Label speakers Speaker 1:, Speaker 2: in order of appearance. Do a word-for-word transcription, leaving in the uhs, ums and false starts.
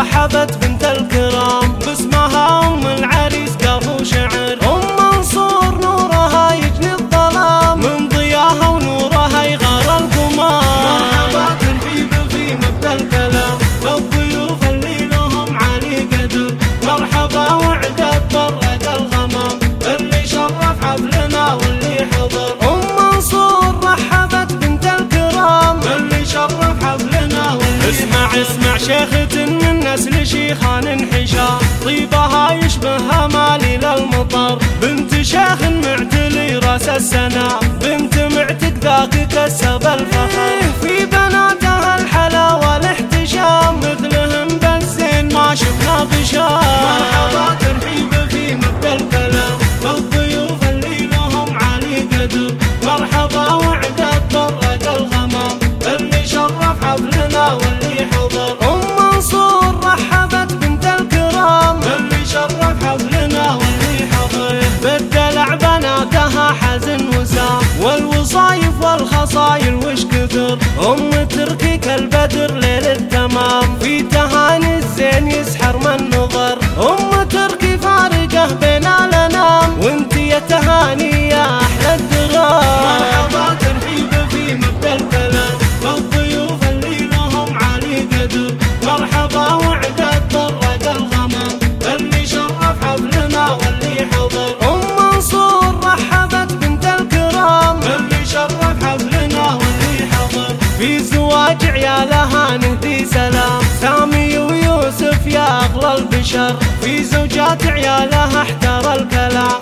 Speaker 1: رحبت بنت الكرام باسمها ام العريس قافوا شعر. ام منصور نورها يجني الظلام من ضياها ونورها يغار القمام. مرحبا ترحيب في مبدا الكلام للضيوف اللي لهم عالي قدر. مرحبا وعدت برد الغمام اللي شرف حفلنا واللي حضر. ام منصور رحبت بنت الكرام اللي شرف حفلنا واللي اسمع حضر. اسمع شيخة من نسل شيخان انحشار طيبها يشبه مالي للمطر. بنت شيخ معتلي راس السنا بنت معتق ذاك كسب الفخر. في بناتها الحلا والاحتشام مثلهم بالزين ما شفنا بشام. مرحبا ترحيب في مبدا الكلام للضيوف اللي لهم عالي قدر. مرحبا وعدت برد الغمام اللي شرف حفلنا واللي حضر. ام منصور رحبت بنت الكرام اللي شرف حفلنا واللي حضر. بالدلع بناتها حزن وسام والوصايف والخصايل وش كثر. ام تركي كالبدر ليل التمام في تهاني الزين يسحر من نظر. ام تركي فارقه بين الانام وانت يا تهاني يا احلى الدرام. مرحبا ترحيب في مبدا الكلام للضيوف اللي لهم عالي قدر. مرحبا وعدت برد الغمام اللي شرف حفلنا واللي حضر. ام منصور رحبت بنت الكرام اللي شرف حفلنا واللي حضر. في زواج عيالها نهدي سلام سامي ويوسف يا اغلى البشر. في زوجات عيالها احتار الكلام